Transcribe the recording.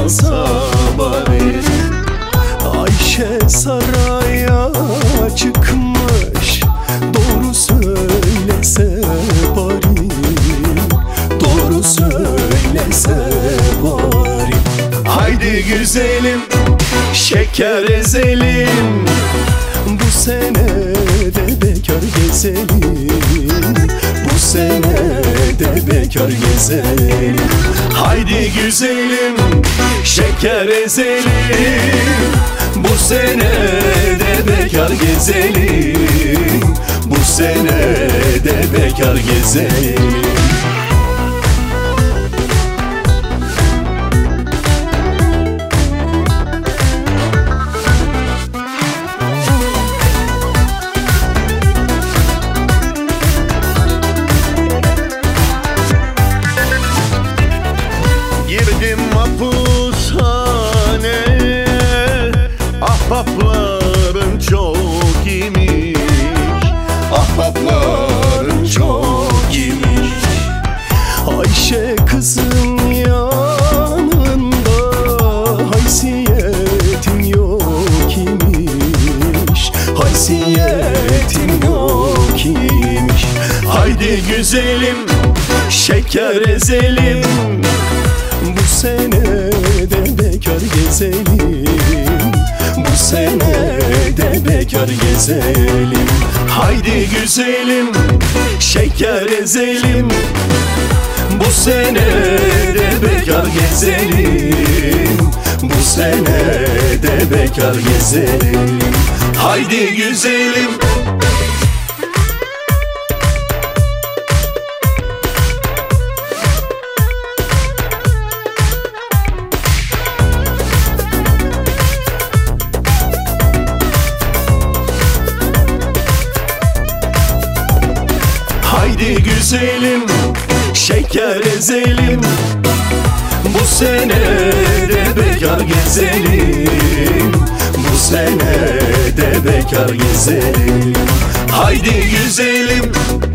kalsa bari. Ayşe saraya çıkmış, doğru söylese bari, doğru söylese bari. Haydi güzelim, şeker ezelim, bu sene de bekar gezelim, bu sene de bekar gezelim. haydi güzelim, şeker ezelim, bu sene de bekar gezelim, bu sene de bekar gezelim. Girdim mapushaneye, ahbapların çok imiş, ahbapların çok imiş. Ayşe kızın yanında haysiyetin yok imiş, haysiyetin yok imiş. Haydi güzelim, şeker ezelim, bu sene de bekar gezelim, bu sene de bekar gezelim. haydi güzelim, şeker ezelim, bu sene de bekar gezelim, bu sene de bekar gezelim. Haydi güzelim. Haydi güzelim, şeker ezelim, bu sene de bekar gezelim, bu sene de bekar gezelim. Haydi güzelim.